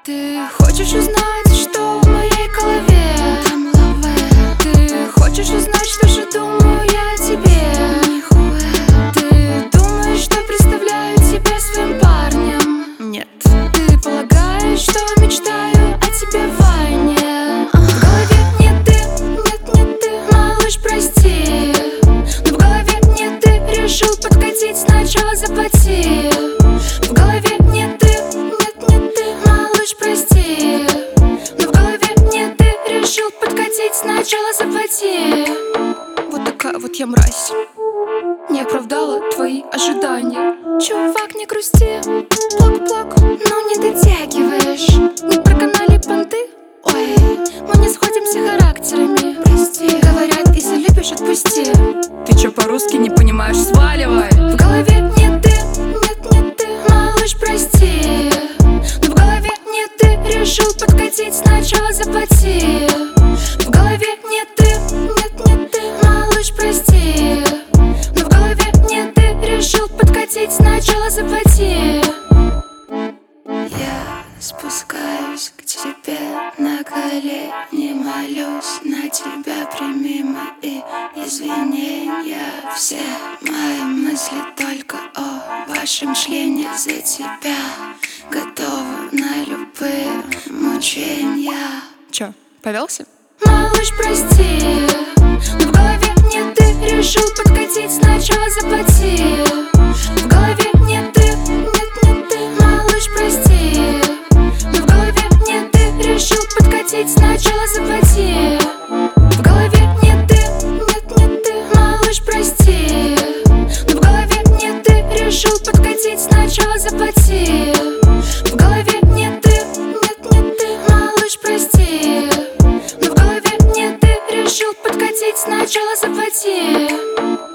Ты хочешь узнать, что в моей голове? Там лавэ. Ты хочешь узнать, что же думаю я о тебе? Нихуя. Ты думаешь, что представляю тебя своим парнем? Нет. Ты полагаешь, что мечтаю о тебе в войне? В голове нет ты, малыш, прости. Но в голове нет ты, решил подкатить, сначала заплати. В голове нет ты, малыш, прости. Но в голове нет ты, решил подкатить, сначала заплати. Вот такая вот я мразь, не оправдала твои ожидания. Чувак, не грусти, плак-плак, но не дотягиваешь. Не проканали понты, ой, мы не сходимся характерами. Прости, говорят, если любишь, отпусти. Ты чё по-русски не понимаешь, сваливай. В голове нет ты, малыш, прости. Но в голове нет ты, решил подкатить, сначала заплати. В голове нет ты, малыш, прости. Но в голове нет ты, решил подкатить, сначала заплати. Я спускаюсь к тебе на колени, молюсь на тебя, прими мои извинения. Все мои мысли только о вашем члене. За тебя готова на любые мучения. Чё, повелся? Малыш, прости. Но в голове нет ты, решил подкатить, сначала заплати. В голове нет ты, малыш, прости. Но в голове нет ты, решил подкатить, сначала заплати. В голове нет ты, малыш, прости. Но в голове нет ты, решил подкатить, сначала заплати. В голове нет ты, малыш, прости. Но в голове нет ты, решил подкатить, сначала заплати.